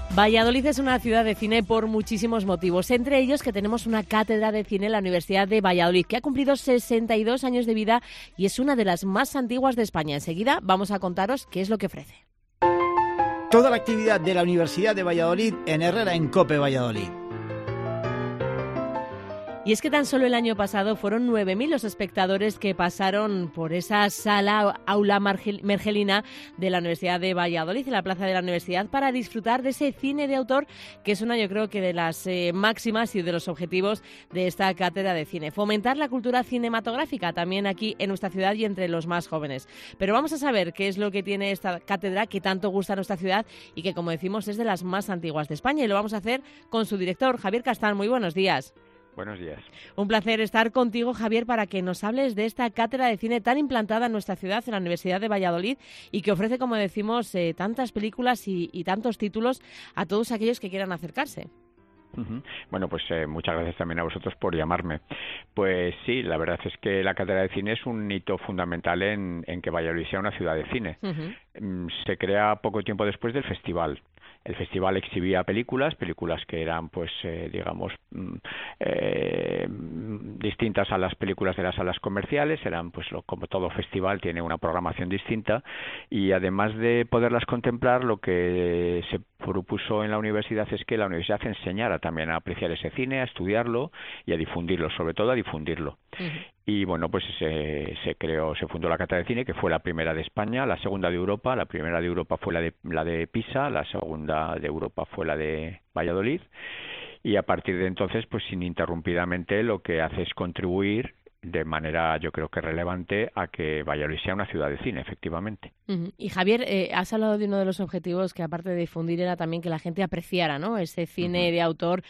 Valladolid es una ciudad de cine por muchísimos motivos, entre ellos que tenemos una cátedra de cine en la Universidad de Valladolid, que ha cumplido 62 años de vida y es una de las más antiguas de España. Enseguida vamos a contaros qué es lo que ofrece. Toda la actividad de la Universidad de Valladolid en Herrera en COPE Valladolid. Y es que tan solo el año pasado fueron 9.000 los espectadores que pasaron por esa aula mergelina de la Universidad de Valladolid, en la plaza de la Universidad, para disfrutar de ese cine de autor, que es una, yo creo que de las máximas y de los objetivos de esta cátedra de cine. Fomentar la cultura cinematográfica también aquí en nuestra ciudad y entre los más jóvenes. Pero vamos a saber qué es lo que tiene esta cátedra que tanto gusta a nuestra ciudad y que, como decimos, es de las más antiguas de España. Y lo vamos a hacer con su director, Javier Castán. Muy buenos días. Buenos días. Un placer estar contigo, Javier, para que nos hables de esta cátedra de cine tan implantada en nuestra ciudad, en la Universidad de Valladolid, y que ofrece, como decimos, tantas películas y tantos títulos a todos aquellos que quieran acercarse. Bueno, pues muchas gracias también a vosotros por llamarme. Pues sí, la verdad es que la cátedra de cine es un hito fundamental en que Valladolid sea una ciudad de cine. Se crea poco tiempo después del festival. El festival exhibía películas que eran, pues, digamos, distintas a las películas de las salas comerciales. Eran, pues, como todo festival, tiene una programación distinta. Y además de poderlas contemplar, lo que se propuso en la universidad es que la universidad enseñara también a apreciar ese cine, a estudiarlo y a difundirlo, sobre todo a difundirlo. Y bueno, pues se fundó la Cátedra de Cine, que fue la primera de España, la segunda de Europa. La primera de Europa fue la de Pisa, la segunda de Europa fue la de Valladolid. Y a partir de entonces, pues ininterrumpidamente lo que hace es contribuir de manera, yo creo que relevante, a que Valladolid sea una ciudad de cine, efectivamente. Y Javier, has hablado de uno de los objetivos que, aparte de difundir, era también que la gente apreciara, ¿no?, ese cine de autor,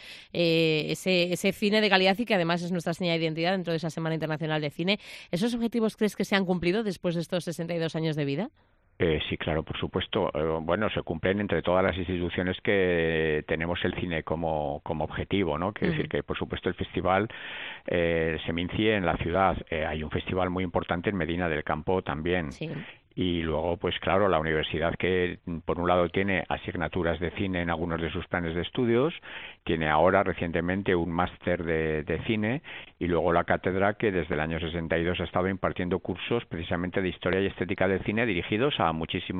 ese cine de calidad, y que además es nuestra seña de identidad dentro de esa Semana Internacional de Cine. ¿Esos objetivos crees que se han cumplido después de estos 62 años de vida? Sí, claro, por supuesto. Bueno, se cumplen entre todas las instituciones que tenemos el cine como objetivo, ¿no? Quiere decir que, por supuesto, el festival se mincie en la ciudad. Hay un festival muy importante en Medina del Campo también. Sí. Y luego, pues claro, la universidad, que por un lado tiene asignaturas de cine en algunos de sus planes de estudios, tiene ahora recientemente un máster de cine, y luego la cátedra, que desde el año 62 ha estado impartiendo cursos precisamente de historia y estética del cine dirigidos a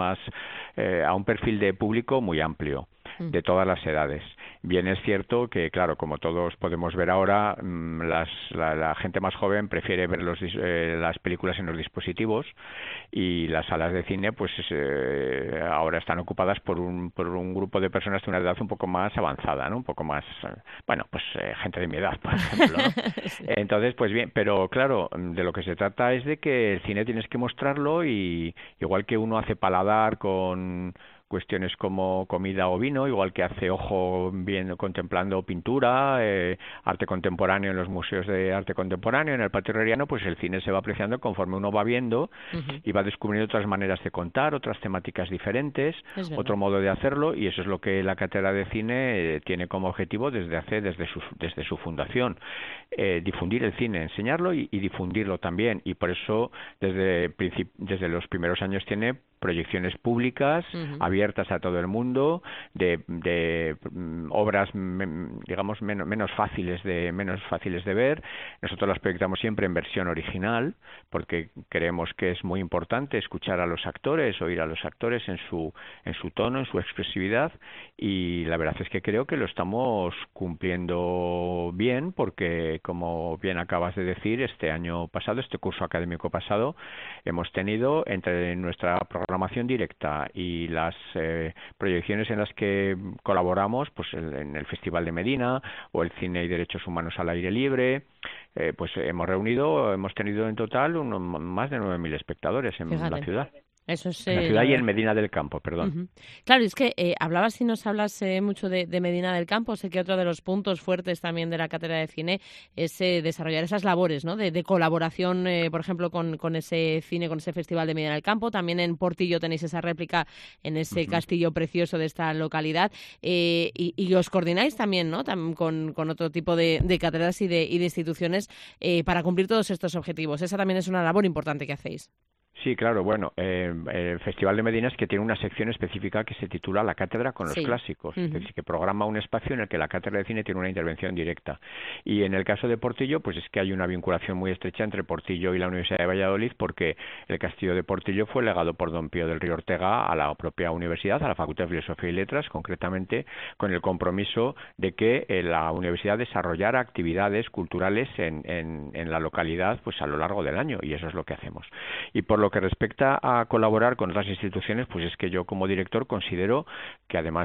a un perfil de público muy amplio, de todas las edades. Bien es cierto que, claro, como todos podemos ver ahora, la gente más joven prefiere ver las películas en los dispositivos, y las salas de cine, pues ahora están ocupadas por un grupo de personas de una edad un poco más avanzada, ¿no? Un poco más, gente de mi edad, por ejemplo, ¿no? Sí. Entonces, pues bien, pero claro, de lo que se trata es de que el cine tienes que mostrarlo, y igual que uno hace paladar con cuestiones como comida o vino, igual que hace ojo bien contemplando pintura, arte contemporáneo en los museos de arte contemporáneo, en el Patio Herreriano, pues el cine se va apreciando conforme uno va viendo y va descubriendo otras maneras de contar, otras temáticas diferentes, otro modo de hacerlo, y eso es lo que la Cátedra de Cine tiene como objetivo desde su fundación, difundir el cine, enseñarlo y difundirlo también, y por eso desde los primeros años tiene proyecciones públicas abiertas a todo el mundo de obras, digamos, menos fáciles de ver. Nosotros las proyectamos siempre en versión original, porque creemos que es muy importante escuchar a los actores, oír a los actores en su tono, en su expresividad, y la verdad es que creo que lo estamos cumpliendo bien, porque, como bien acabas de decir, este curso académico pasado, hemos tenido, entre nuestra programación directa y las proyecciones en las que colaboramos, pues en el Festival de Medina o el Cine y Derechos Humanos al Aire Libre, pues hemos tenido en total más de 9.000 espectadores en la ciudad. Eso es, en la ciudad y en Medina del Campo, perdón. Claro, es que nos hablas mucho de Medina del Campo. Sé que otro de los puntos fuertes también de la Cátedra de Cine es desarrollar esas labores, ¿no?, de colaboración, por ejemplo, con ese cine, con ese Festival de Medina del Campo. También en Portillo tenéis esa réplica en ese castillo precioso de esta localidad. Y os coordináis también, ¿no?, con otro tipo de cátedras y de instituciones para cumplir todos estos objetivos. Esa también es una labor importante que hacéis. Sí, claro, bueno, el Festival de Medina es que tiene una sección específica que se titula La Cátedra con los Clásicos, es decir, que programa un espacio en el que la Cátedra de Cine tiene una intervención directa. Y en el caso de Portillo, pues es que hay una vinculación muy estrecha entre Portillo y la Universidad de Valladolid, porque el castillo de Portillo fue legado por don Pío del Río Ortega a la propia universidad, a la Facultad de Filosofía y Letras, concretamente con el compromiso de que la universidad desarrollara actividades culturales en la localidad pues a lo largo del año, y eso es lo que hacemos. Y por lo que respecta a colaborar con otras instituciones, pues es que yo como director considero que además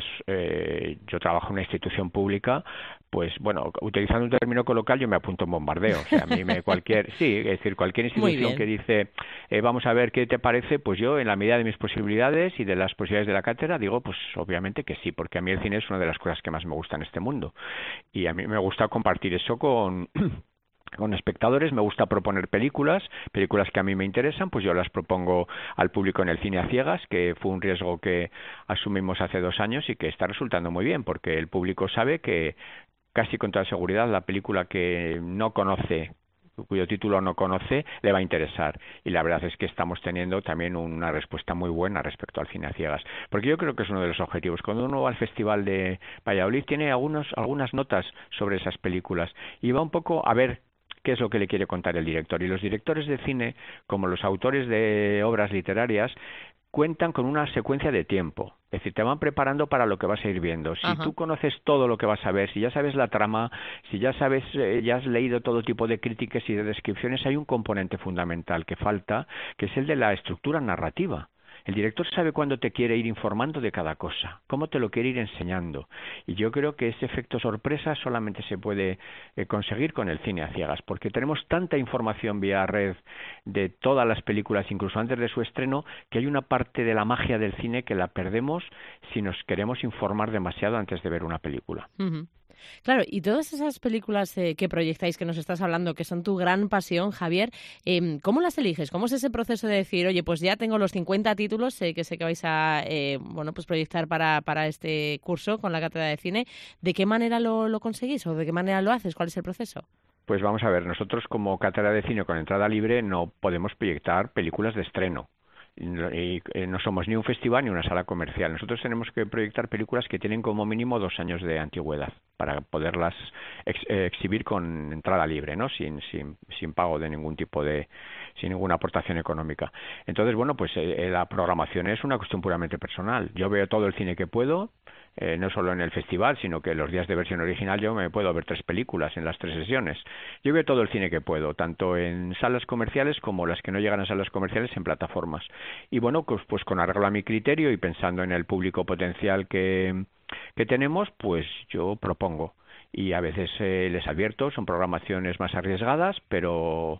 yo trabajo en una institución pública, pues bueno, utilizando un término coloquial, yo me apunto en bombardeo. O sea, a mí sí, es decir, cualquier institución que dice, vamos a ver qué te parece, pues yo en la medida de mis posibilidades y de las posibilidades de la cátedra digo, pues obviamente que sí, porque a mí el cine es una de las cosas que más me gusta en este mundo. Y a mí me gusta compartir eso con espectadores, me gusta proponer películas que a mí me interesan, pues yo las propongo al público en el cine a ciegas, que fue un riesgo que asumimos hace 2 años y que está resultando muy bien, porque el público sabe que casi con toda seguridad la película que no conoce, cuyo título no conoce, le va a interesar. Y la verdad es que estamos teniendo también una respuesta muy buena respecto al cine a ciegas. Porque yo creo que es uno de los objetivos. Cuando uno va al Festival de Valladolid tiene algunas notas sobre esas películas y va un poco a ver qué es lo que le quiere contar el director. Y los directores de cine, como los autores de obras literarias, cuentan con una secuencia de tiempo. Es decir, te van preparando para lo que vas a ir viendo. Si tú conoces todo lo que vas a ver, si ya sabes la trama, si ya sabes, ya has leído todo tipo de críticas y de descripciones, hay un componente fundamental que falta, que es el de la estructura narrativa. El director sabe cuándo te quiere ir informando de cada cosa, cómo te lo quiere ir enseñando. Y yo creo que ese efecto sorpresa solamente se puede conseguir con el cine a ciegas, porque tenemos tanta información vía red de todas las películas, incluso antes de su estreno, que hay una parte de la magia del cine que la perdemos si nos queremos informar demasiado antes de ver una película. Claro, y todas esas películas que proyectáis, que nos estás hablando, que son tu gran pasión, Javier, ¿cómo las eliges? ¿Cómo es ese proceso de decir, oye, pues ya tengo los 50 títulos que sé que vais a pues proyectar para este curso con la Cátedra de Cine? ¿De qué manera lo conseguís o de qué manera lo haces? ¿Cuál es el proceso? Pues vamos a ver, nosotros como Cátedra de Cine con entrada libre no podemos proyectar películas de estreno. Y no somos ni un festival ni una sala comercial. Nosotros tenemos que proyectar películas que tienen como mínimo 2 años de antigüedad para poderlas exhibir con entrada libre, ¿no? Sin pago de ningún tipo sin ninguna aportación económica. Entonces, bueno, pues la programación es una cuestión puramente personal. Yo veo todo el cine que puedo, no solo en el festival, sino que los días de versión original yo me puedo ver 3 películas en las 3 sesiones. Yo veo todo el cine que puedo, tanto en salas comerciales como las que no llegan a salas comerciales en plataformas. Y bueno, pues con arreglo a mi criterio y pensando en el público potencial que tenemos, pues yo propongo. Y a veces les advierto, son programaciones más arriesgadas, pero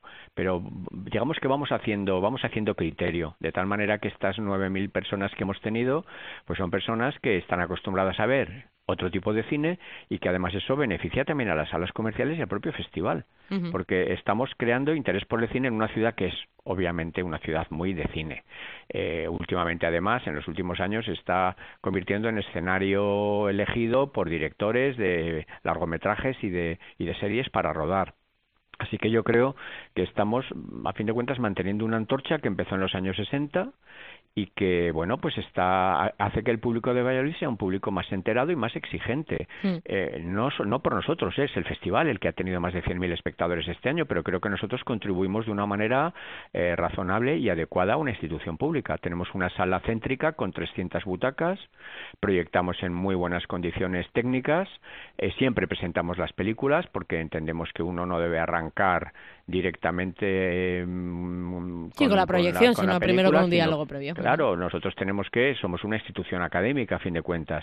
digamos que vamos haciendo criterio, de tal manera que estas 9.000 personas que hemos tenido, pues son personas que están acostumbradas a ver otro tipo de cine y que además eso beneficia también a las salas comerciales y al propio festival, porque estamos creando interés por el cine en una ciudad que es obviamente una ciudad muy de cine. Últimamente, además, en los últimos años se está convirtiendo en escenario elegido por directores de largometrajes y de series para rodar. Así que yo creo que estamos, a fin de cuentas, manteniendo una antorcha que empezó en los años 60 y que, bueno, pues hace que el público de Valladolid sea un público más enterado y más exigente. No por nosotros, es el festival el que ha tenido más de 100.000 espectadores este año, pero creo que nosotros contribuimos de una manera razonable y adecuada a una institución pública. Tenemos una sala céntrica con 300 butacas, proyectamos en muy buenas condiciones técnicas, siempre presentamos las películas porque entendemos que uno no debe arrancar directamente con la proyección, sino primero con un diálogo previo. Claro, nosotros somos una institución académica a fin de cuentas.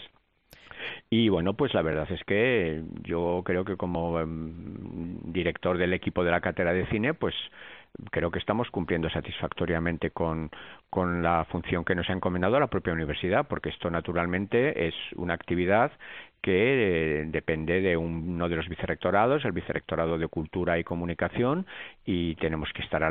Y bueno, pues la verdad es que yo creo que como director del equipo de la Cátedra de Cine, pues creo que estamos cumpliendo satisfactoriamente con la función que nos ha encomendado la propia universidad, porque esto naturalmente es una actividad que depende de uno de los vicerrectorados, el Vicerrectorado de Cultura y Comunicación, y tenemos que estar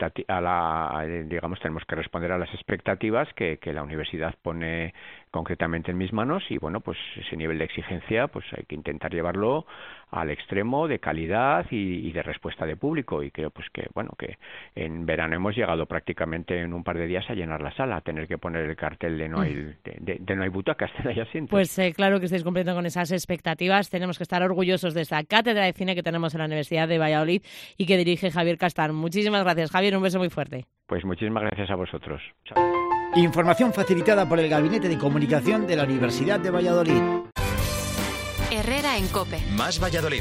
tenemos que responder a las expectativas que la universidad pone concretamente en mis manos, y bueno, pues ese nivel de exigencia pues hay que intentar llevarlo al extremo de calidad y de respuesta de público, y creo pues que en verano hemos llegado prácticamente en un par de días a llenar la sala, a tener que poner el cartel de no hay butacas, no hay asientos. Pues claro que estáis cumpliendo con esas expectativas. Tenemos que estar orgullosos de esta cátedra de cine que tenemos en la Universidad de Valladolid y que dirige Javier Castán. Muchísimas gracias, Javier, un beso muy fuerte. Pues muchísimas gracias a vosotros. Chao. Información facilitada por el Gabinete de Comunicación de la Universidad de Valladolid. Herrera en COPE. Más Valladolid.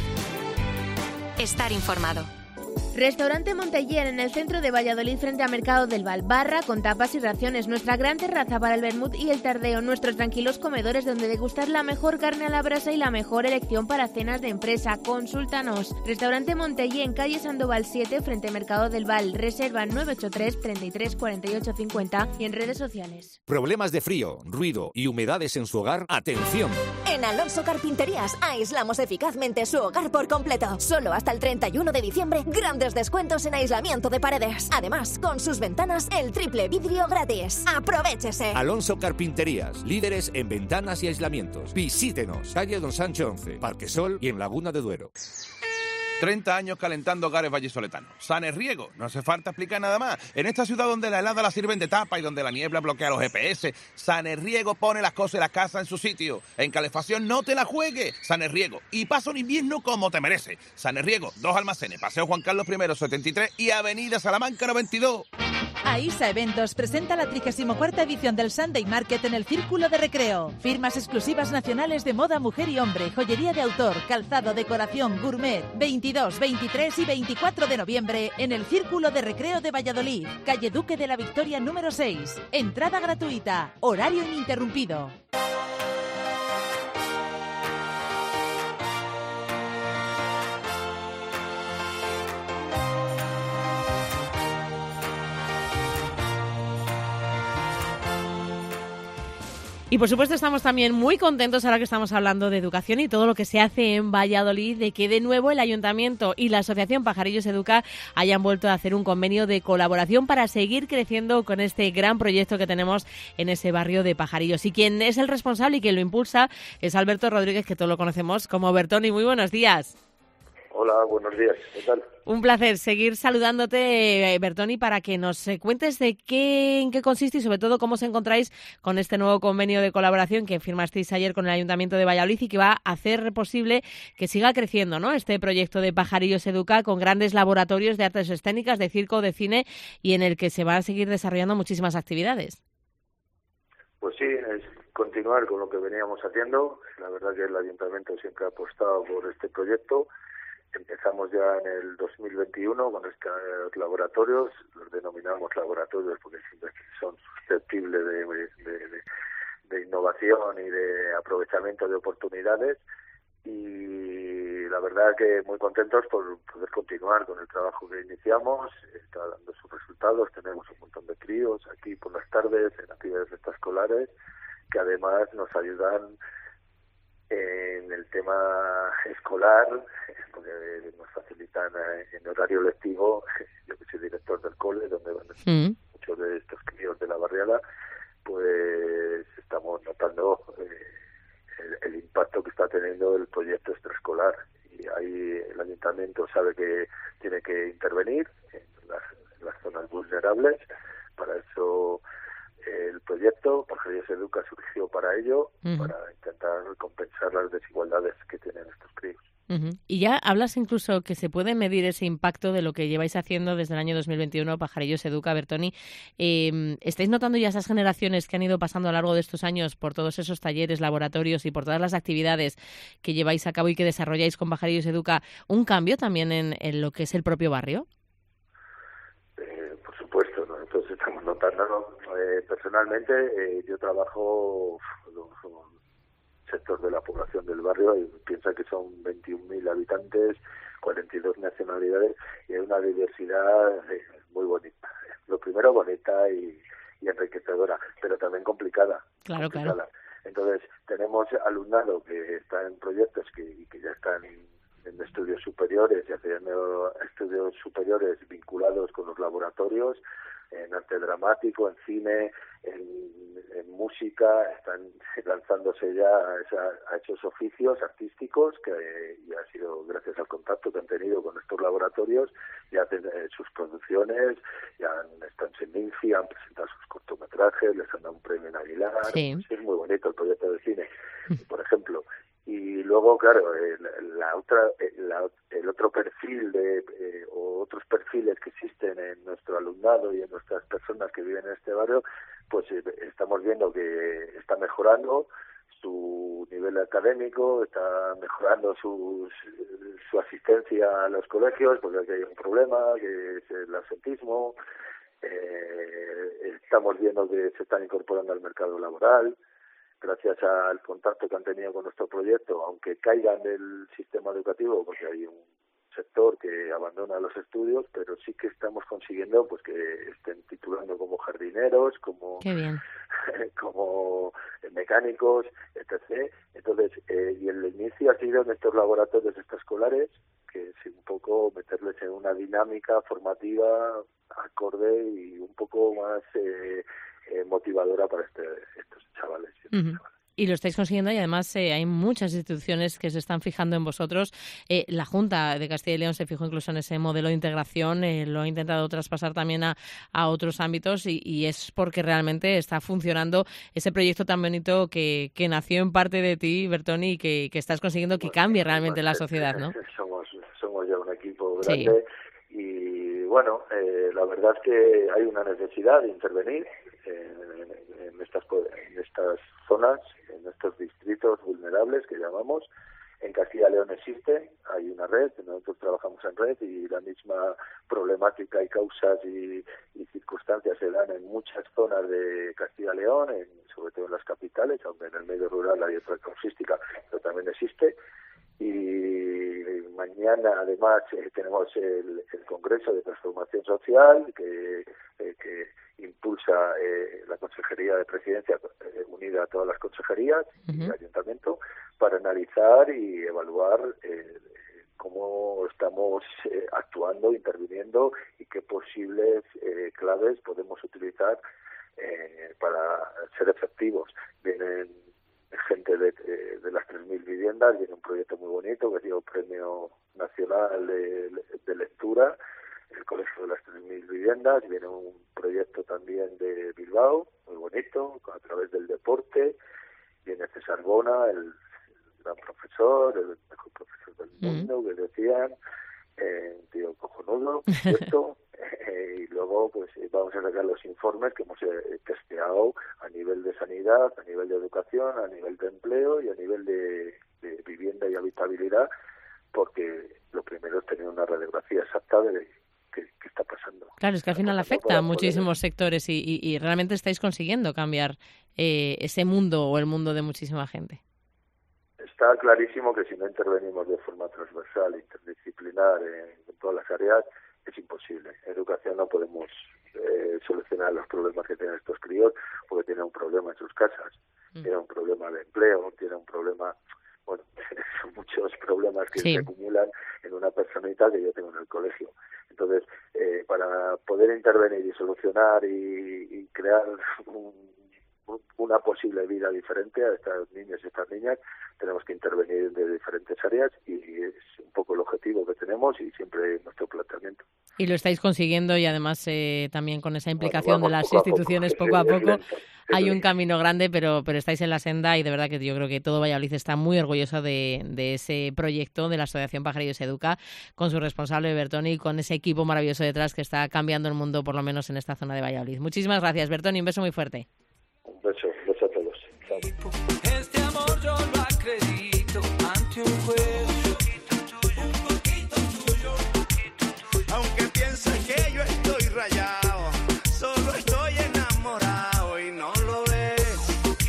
Estar informado. Restaurante Monteller en el centro de Valladolid frente a Mercado del Val. Barra con tapas y raciones. Nuestra gran terraza para el vermut y el tardeo. Nuestros tranquilos comedores donde degustar la mejor carne a la brasa y la mejor elección para cenas de empresa. Consúltanos. Restaurante Monteller en calle Sandoval 7 frente a Mercado del Val. Reserva 983 33 48 50 y en redes sociales. ¿Problemas de frío, ruido y humedades en su hogar? ¡Atención! En Alonso Carpinterías aislamos eficazmente su hogar por completo. Solo hasta el 31 de diciembre, grandes descuentos en aislamiento de paredes. Además, con sus ventanas, el triple vidrio gratis. ¡Aprovechese! Alonso Carpinterías, líderes en ventanas y aislamientos. Visítenos, calle Don Sancho 11, Parque Sol y en Laguna de Duero. 30 años calentando hogares vallisoletanos. Sanerriego, no hace falta explicar nada más. En esta ciudad donde la helada la sirven de tapa y donde la niebla bloquea los GPS, Sanerriego pone las cosas de la casa en su sitio. En calefacción no te la juegues. Sanerriego. Y pasa un invierno como te merece. Sanerriego, 2 almacenes, Paseo Juan Carlos I 73 y Avenida Salamanca 92. AISA Eventos presenta la 34ª edición del Sunday Market en el Círculo de Recreo. Firmas exclusivas nacionales de moda mujer y hombre, joyería de autor, calzado, decoración, gourmet. 22, 23 y 24 de noviembre en el Círculo de Recreo de Valladolid, calle Duque de la Victoria número 6. Entrada gratuita, horario ininterrumpido. Y por supuesto estamos también muy contentos ahora que estamos hablando de educación y todo lo que se hace en Valladolid, de que de nuevo el Ayuntamiento y la Asociación Pajarillos Educa hayan vuelto a hacer un convenio de colaboración para seguir creciendo con este gran proyecto que tenemos en ese barrio de Pajarillos. Y quien es el responsable y quien lo impulsa es Alberto Rodríguez, que todos lo conocemos como Bertoni. Muy buenos días. Hola, buenos días. ¿Qué tal? Un placer seguir saludándote, Bertoni, para que nos cuentes en qué consiste y sobre todo cómo os encontráis con este nuevo convenio de colaboración que firmasteis ayer con el Ayuntamiento de Valladolid y que va a hacer posible que siga creciendo, ¿no?, este proyecto de Pajarillos Educa con grandes laboratorios de artes escénicas, de circo, de cine y en el que se van a seguir desarrollando muchísimas actividades. Pues sí, es continuar con lo que veníamos haciendo. La verdad que el Ayuntamiento siempre ha apostado por este proyecto. Empezamos ya en el 2021 con estos laboratorios, los denominamos laboratorios porque siempre son susceptibles de innovación y de aprovechamiento de oportunidades, y la verdad que muy contentos por poder continuar con el trabajo que iniciamos. Está dando sus resultados, tenemos un montón de críos aquí por las tardes en actividades extraescolares que además nos ayudan en el tema escolar, porque nos facilitan en horario lectivo. Yo que soy director del cole, donde van muchos de estos críos de la barriada, pues estamos notando el impacto que está teniendo el proyecto extraescolar. Y ahí el ayuntamiento sabe que tiene que intervenir en las zonas vulnerables. Para eso el proyecto Pajarillos Educa surgió para ello, para intentar compensar las desigualdades que tienen estos críos. Y ya hablas incluso que se puede medir ese impacto de lo que lleváis haciendo desde el año 2021, Pajarillos Educa, Bertoni. ¿Estáis notando ya esas generaciones que han ido pasando a lo largo de estos años por todos esos talleres, laboratorios y por todas las actividades que lleváis a cabo y que desarrolláis con Pajarillos Educa, un cambio también en lo que es el propio barrio? Por supuesto, nosotros estamos notando. Personalmente, yo trabajo con sector de la población del barrio y piensa que son 21.000 habitantes, 42 nacionalidades y hay una diversidad muy bonita. Lo primero, bonita y enriquecedora, pero también complicada. Claro. Entonces, tenemos alumnado que está en proyectos que ya están en estudios superiores y haciendo estudios superiores vinculados con los laboratorios, en arte dramático, en cine, en música, están lanzándose ya a esos oficios artísticos que y ha sido gracias al contacto que han tenido con estos laboratorios, ya hacen sus producciones, ya están en Minfi, han presentado sus cortometrajes, les han dado un premio en Aguilar. Sí. Es muy bonito el proyecto de cine, por ejemplo. Y luego, claro, el otro perfil o otros perfiles que existen en nuestro alumnado y en nuestras personas que viven en este barrio, pues estamos viendo que está mejorando su nivel académico, está mejorando su asistencia a los colegios, porque aquí hay un problema, que es el absentismo. Estamos viendo que se están incorporando al mercado laboral, gracias al contacto que han tenido con nuestro proyecto, aunque caigan del sistema educativo, porque hay un sector que abandona los estudios, pero sí que estamos consiguiendo pues que estén titulando como jardineros, como mecánicos, etc. Entonces, y el inicio ha sido en estos laboratorios extraescolares, que es un poco meterles en una dinámica formativa acorde y un poco más motivadora para estos chavales. Y lo estáis consiguiendo, y además hay muchas instituciones que se están fijando en vosotros. La Junta de Castilla y León se fijó incluso en ese modelo de integración, lo ha intentado traspasar también a otros ámbitos, y es porque realmente está funcionando ese proyecto tan bonito que nació en parte de ti, Bertoni, y que estás consiguiendo que cambie realmente la sociedad, ¿no? Somos ya un equipo grande, sí. Y bueno, la verdad es que hay una necesidad de intervenir en estas zonas, en estos distritos vulnerables que llamamos. En Castilla y León existe, hay una red, nosotros trabajamos en red, y la misma problemática y causas y circunstancias se dan en muchas zonas de Castilla y León, sobre todo en las capitales, aunque en el medio rural hay otra causística, pero también existe. Y mañana además tenemos el Congreso de Transformación Social que impulsa la Consejería de Presidencia, unida a todas las consejerías y el Ayuntamiento, para analizar y evaluar cómo estamos actuando, interviniendo, y qué posibles claves podemos utilizar para ser efectivos. Vienen gente de las 3.000 viviendas, viene un proyecto muy bonito que ha sido Premio Nacional de Lectura, el Colegio de las 3.000 viviendas. Viene un proyecto también de Bilbao, muy bonito, a través del deporte. Viene César Bona, el gran profesor, el mejor profesor del mundo, que decían, un tío cojonudo, ¿cierto? Y luego pues vamos a sacar los informes que hemos testeado a nivel de sanidad, a nivel de educación, a nivel de empleo y a nivel de vivienda y habitabilidad, porque lo primero es tener una radiografía exacta de qué está pasando. Claro, es que al final afecta a muchísimos sectores y realmente estáis consiguiendo cambiar ese mundo o el mundo de muchísima gente. Está clarísimo que si no intervenimos de forma transversal, interdisciplinar en todas las áreas, es imposible. En educación no podemos solucionar los problemas que tienen estos críos, porque tienen un problema en sus casas, tienen un problema de empleo, tienen un problema, bueno, son muchos problemas que se acumulan en una personita que yo tengo en el colegio. Entonces, para poder intervenir y solucionar y crear una posible vida diferente a estos niños y estas niñas, tenemos que intervenir de diferentes áreas, y es un poco el objetivo que tenemos y siempre nuestro planteamiento. Y lo estáis consiguiendo, y además también con esa implicación de las instituciones poco a poco. Hay un camino grande, pero estáis en la senda, y de verdad que yo creo que todo Valladolid está muy orgulloso de ese proyecto de la Asociación Pajarillos Educa, con su responsable Bertoni, y con ese equipo maravilloso detrás que está cambiando el mundo, por lo menos en esta zona de Valladolid. Muchísimas gracias, Bertoni, un beso muy fuerte. Un beso a todos. Chao. Este amor yo lo acredito ante un juez. Un poquito tuyo, aunque pienses que yo estoy rayado, solo estoy enamorado y no lo ves.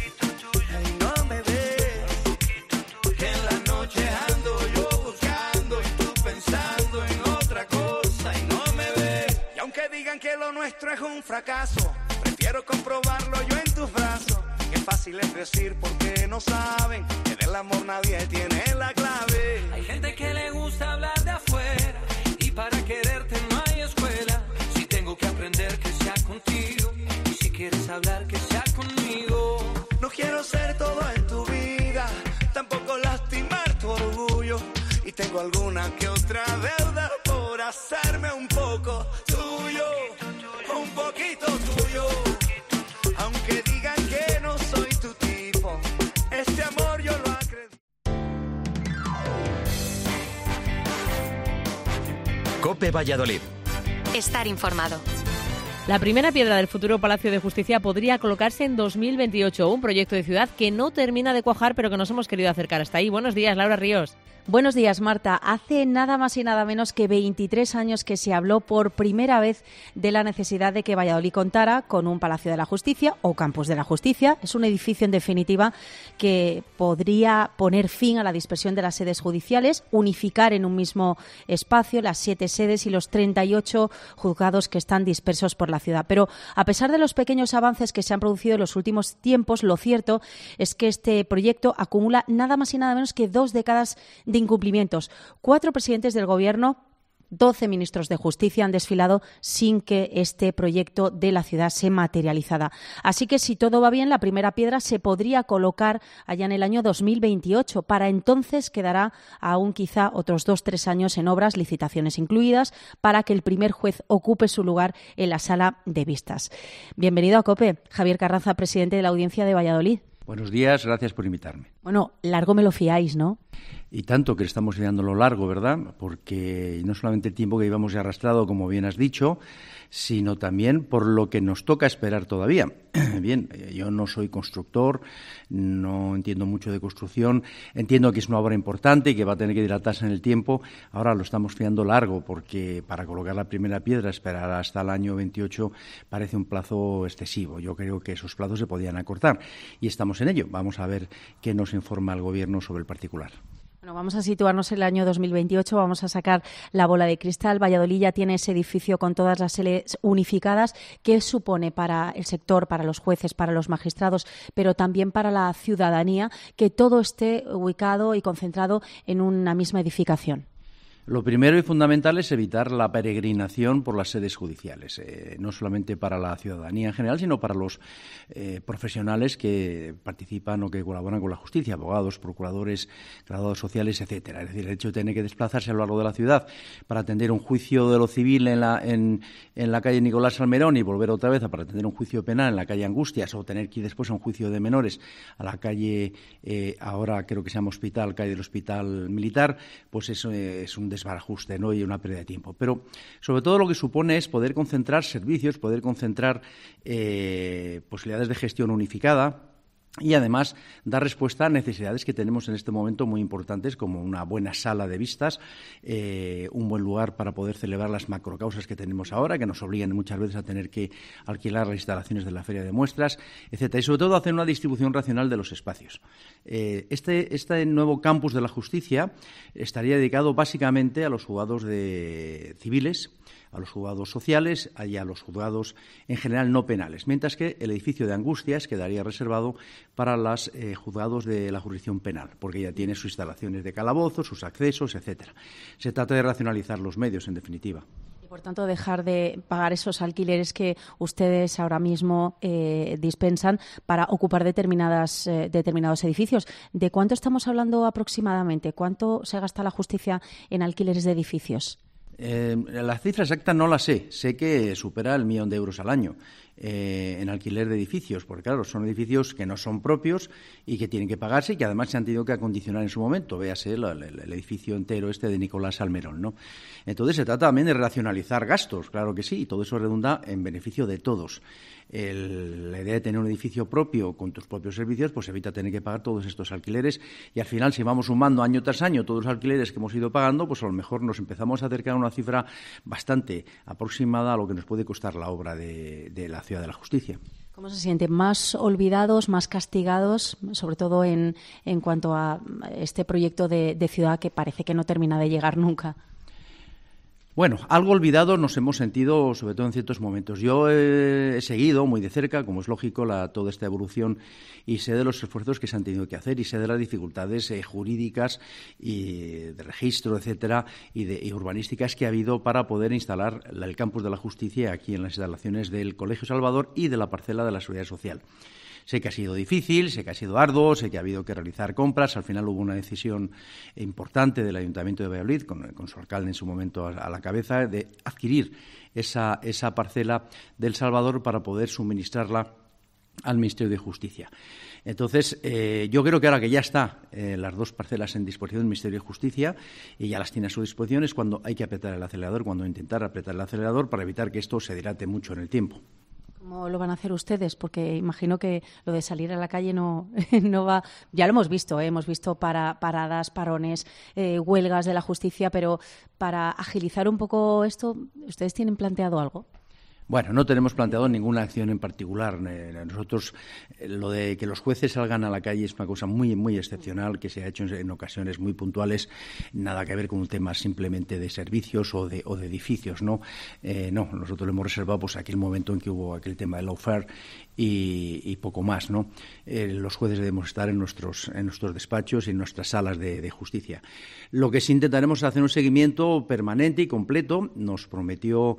Y no me ves, que en la noche ando yo buscando y tú pensando en otra cosa y no me ves. Y aunque digan que lo nuestro es un fracaso, prefiero comprobarlo yo en tus brazos, Qué fácil es decir porque no saben que del amor nadie tiene la clave. Hay gente que le gusta hablar de afuera y para quererte no hay escuela. Si tengo que aprender que sea contigo y si quieres hablar que sea conmigo. No quiero ser todo en tu vida, tampoco lastimar tu orgullo. Y tengo alguna que otra deuda por hacerme un poco tuyo, un poquito tuyo. Aunque digan que no soy tu tipo, este amor yo lo acredito. COPE Valladolid. Estar informado. La primera piedra del futuro Palacio de Justicia podría colocarse en 2028, un proyecto de ciudad que no termina de cuajar, pero que nos hemos querido acercar hasta ahí. Buenos días, Laura Ríos. Buenos días, Marta. Hace nada más y nada menos que 23 años que se habló por primera vez de la necesidad de que Valladolid contara con un Palacio de la Justicia o Campus de la Justicia. Es un edificio, en definitiva, que podría poner fin a la dispersión de las sedes judiciales, unificar en un mismo espacio las 7 sedes y los 38 juzgados que están dispersos por la ciudad. Pero a pesar de los pequeños avances que se han producido en los últimos tiempos, lo cierto es que este proyecto acumula nada más y nada menos que 2 décadas de incumplimientos. 4 presidentes del Gobierno, 12 ministros de Justicia han desfilado sin que este proyecto de la ciudad se materializara. Así que, si todo va bien, la primera piedra se podría colocar allá en el año 2028. Para entonces quedará aún quizá otros 2-3 años en obras, licitaciones incluidas, para que el primer juez ocupe su lugar en la sala de vistas. Bienvenido a COPE, Javier Carranza, presidente de la Audiencia de Valladolid. Buenos días, gracias por invitarme. Bueno, largo me lo fiáis, ¿no? Y tanto que estamos fiándolo largo, ¿verdad? Porque no solamente el tiempo que llevamos ya arrastrado, como bien has dicho, sino también por lo que nos toca esperar todavía. Bien, yo no soy constructor, no entiendo mucho de construcción, entiendo que es una obra importante y que va a tener que dilatarse en el tiempo. Ahora lo estamos fiando largo porque para colocar la primera piedra, esperar hasta el año 28 parece un plazo excesivo. Yo creo que esos plazos se podían acortar y estamos en ello. Vamos a ver qué nos informa el Gobierno sobre el particular. Bueno, vamos a situarnos en el año 2028, vamos a sacar la bola de cristal. Valladolid ya tiene ese edificio con todas las sedes unificadas. ¿Qué supone para el sector, para los jueces, para los magistrados, pero también para la ciudadanía que todo esté ubicado y concentrado en una misma edificación? Lo primero y fundamental es evitar la peregrinación por las sedes judiciales, no solamente para la ciudadanía en general, sino para los profesionales que participan o que colaboran con la justicia, abogados, procuradores, graduados sociales, etcétera. Es decir, el hecho de tener que desplazarse a lo largo de la ciudad para atender un juicio de lo civil en la calle Nicolás Salmerón y volver otra vez para atender un juicio penal en la calle Angustias o tener que ir después a un juicio de menores a la calle, ahora creo que se llama Hospital, calle del Hospital Militar, pues eso es un desbarajuste, ¿no? Y una pérdida de tiempo. Pero sobre todo lo que supone es poder concentrar servicios, poder concentrar posibilidades de gestión unificada y además dar respuesta a necesidades que tenemos en este momento muy importantes, como una buena sala de vistas, un buen lugar para poder celebrar las macrocausas que tenemos ahora, que nos obligan muchas veces a tener que alquilar las instalaciones de la feria de muestras, etcétera. Y sobre todo hacer una distribución racional de los espacios. Este nuevo campus de la justicia estaría dedicado básicamente a los juzgados civiles, a los juzgados sociales y a los juzgados en general no penales, mientras que el edificio de Angustias quedaría reservado para los juzgados de la jurisdicción penal, porque ya tiene sus instalaciones de calabozo, sus accesos, etcétera. Se trata de racionalizar los medios, en definitiva. Y, por tanto, dejar de pagar esos alquileres que ustedes ahora mismo dispensan para ocupar determinados edificios. ¿De cuánto estamos hablando aproximadamente? ¿Cuánto se gasta la justicia en alquileres de edificios? La cifra exacta no la sé. Sé que supera el 1.000.000 de euros al año en alquiler de edificios, porque claro, son edificios que no son propios y que tienen que pagarse y que además se han tenido que acondicionar en su momento. Véase el edificio entero de Nicolás Salmerón, ¿no? Entonces se trata también de racionalizar gastos, claro que sí, y todo eso redunda en beneficio de todos. La idea de tener un edificio propio con tus propios servicios pues evita tener que pagar todos estos alquileres y al final, si vamos sumando año tras año todos los alquileres que hemos ido pagando, pues a lo mejor nos empezamos a acercar a una cifra bastante aproximada a lo que nos puede costar la obra de la Ciudad de la Justicia. ¿Cómo se sienten? ¿Más olvidados, más castigados, sobre todo en cuanto a este proyecto de ciudad que parece que no termina de llegar nunca? Bueno, algo olvidados nos hemos sentido, sobre todo en ciertos momentos. Yo he seguido muy de cerca, como es lógico, toda esta evolución y sé de los esfuerzos que se han tenido que hacer y sé de las dificultades jurídicas y de registro, etcétera, y urbanísticas que ha habido para poder instalar el campus de la Justicia aquí en las instalaciones del Colegio Salvador y de la parcela de la Seguridad Social. Sé que ha sido difícil, sé que ha sido arduo, sé que ha habido que realizar compras. Al final hubo una decisión importante del Ayuntamiento de Valladolid, con su alcalde en su momento a la cabeza, de adquirir esa parcela del Salvador para poder suministrarla al Ministerio de Justicia. Entonces, yo creo que ahora que ya está las dos parcelas en disposición del Ministerio de Justicia y ya las tiene a su disposición, es cuando hay que apretar el acelerador, cuando intentar apretar el acelerador para evitar que esto se dilate mucho en el tiempo. ¿Cómo lo van a hacer ustedes? Porque imagino que lo de salir a la calle no va. Ya lo hemos visto, hemos visto paradas, parones, huelgas de la justicia, pero para agilizar un poco esto, ¿ustedes tienen planteado algo? Bueno, no tenemos planteado ninguna acción en particular. Nosotros, lo de que los jueces salgan a la calle es una cosa muy, muy excepcional que se ha hecho en ocasiones muy puntuales, nada que ver con un tema simplemente de servicios o de edificios, ¿no? No, nosotros lo hemos reservado pues aquel momento en que hubo aquel tema del lawfare y poco más, ¿no? Los jueces debemos estar en nuestros despachos y en nuestras salas de justicia. Lo que sí intentaremos es hacer un seguimiento permanente y completo. Nos prometió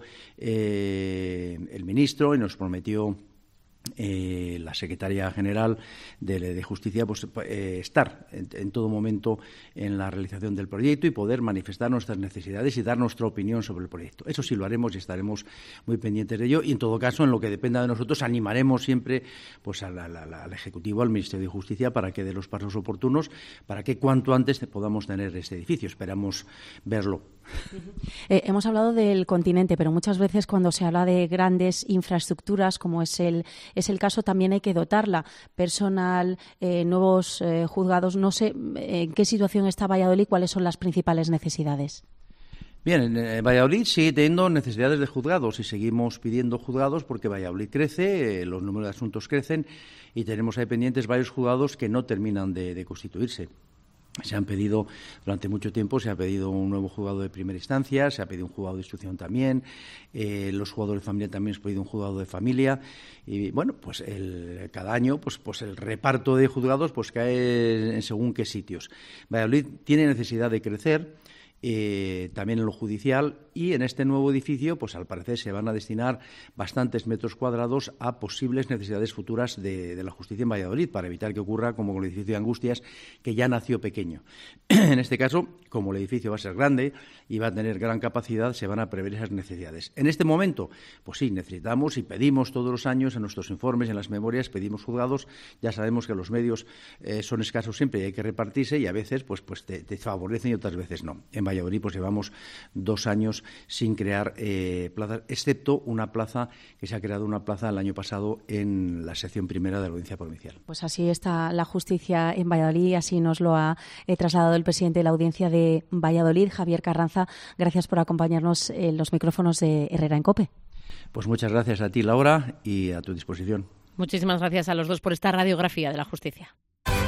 el ministro y nos prometió la secretaria general de Justicia pues, estar en todo momento en la realización del proyecto y poder manifestar nuestras necesidades y dar nuestra opinión sobre el proyecto. Eso sí lo haremos y estaremos muy pendientes de ello y en todo caso en lo que dependa de nosotros animaremos siempre pues al Ejecutivo, al Ministerio de Justicia para que dé los pasos oportunos para que cuanto antes podamos tener este edificio. Esperamos verlo. Hemos hablado del continente, pero muchas veces cuando se habla de grandes infraestructuras, como es el caso, también hay que dotarla. Personal, nuevos juzgados. No sé en qué situación está Valladolid, cuáles son las principales necesidades. Bien, Valladolid sigue teniendo necesidades de juzgados y seguimos pidiendo juzgados porque Valladolid crece, los números de asuntos crecen y tenemos ahí pendientes varios juzgados que no terminan de constituirse. Se han pedido, durante mucho tiempo, se ha pedido un nuevo juzgado de primera instancia, se ha pedido un juzgado de instrucción también, los juzgados de familia también se ha pedido un juzgado de familia y, bueno, pues cada año pues el reparto de juzgados pues cae en según qué sitios. Valladolid tiene necesidad de crecer, también en lo judicial y en este nuevo edificio pues al parecer se van a destinar bastantes metros cuadrados a posibles necesidades futuras de la justicia en Valladolid para evitar que ocurra como con el edificio de Angustias que ya nació pequeño. En este caso, como el edificio va a ser grande y va a tener gran capacidad, se van a prever esas necesidades. En este momento, pues sí, necesitamos y pedimos todos los años en nuestros informes, en las memorias, pedimos juzgados. Ya sabemos que los medios son escasos siempre y hay que repartirse y a veces pues te favorecen y otras veces no. En Valladolid pues llevamos 2 años sin crear plazas, excepto una plaza que se ha creado una plaza el año pasado en la sección primera de la Audiencia Provincial. Pues así está la justicia en Valladolid y así nos lo ha trasladado el presidente de la Audiencia de Valladolid, Javier Carranza. Gracias por acompañarnos en los micrófonos de Herrera en COPE. Pues muchas gracias a ti, Laura, y a tu disposición. Muchísimas gracias a los dos por esta radiografía de la justicia.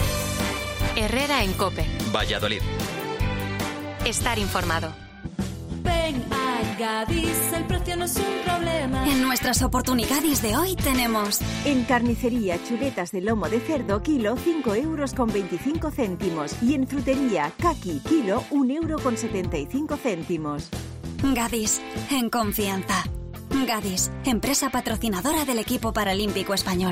Herrera en COPE. Valladolid. Estar informado. Ven a Gadis, el precio no es un problema. En nuestras oportunidades de hoy tenemos... En carnicería, chuletas de lomo de cerdo, kilo, 5,25 €. Y en frutería, caqui, kilo, 1,75 €. Gadis, en confianza. Gadis, empresa patrocinadora del equipo paralímpico español.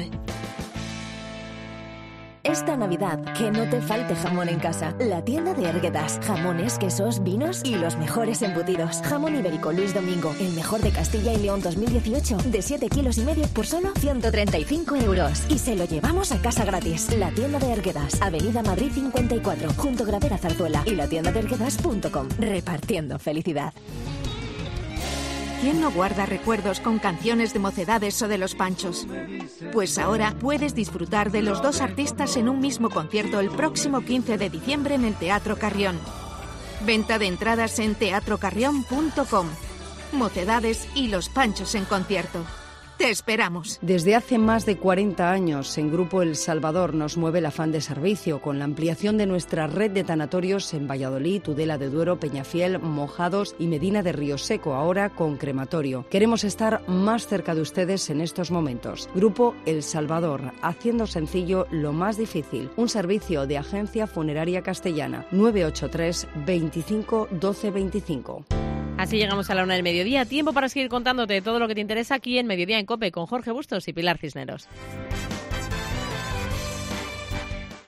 Esta Navidad, que no te falte jamón en casa. La tienda de Erguedas. Jamones, quesos, vinos y los mejores embutidos. Jamón ibérico Luis Domingo, el mejor de Castilla y León 2018, de 7,5 kilos por solo 135 €. Y se lo llevamos a casa gratis. La tienda de Erguedas, Avenida Madrid 54, junto a Gravera Zarzuela y la tienda de Erguedas.com. Repartiendo felicidad. ¿Quién no guarda recuerdos con canciones de Mocedades o de Los Panchos? Pues ahora puedes disfrutar de los dos artistas en un mismo concierto el próximo 15 de diciembre en el Teatro Carrión. Venta de entradas en teatrocarrión.com. Mocedades y Los Panchos en concierto. Te esperamos. Desde hace más de 40 años, en Grupo El Salvador nos mueve el afán de servicio, con la ampliación de nuestra red de tanatorios en Valladolid, Tudela de Duero, Peñafiel, Mojados y Medina de Río Seco, ahora con crematorio. Queremos estar más cerca de ustedes en estos momentos. Grupo El Salvador, haciendo sencillo lo más difícil. Un servicio de Agencia Funeraria Castellana. 983 25 12 25. Así llegamos a la 1 del mediodía. Tiempo para seguir contándote todo lo que te interesa aquí en Mediodía en COPE con Jorge Bustos y Pilar Cisneros.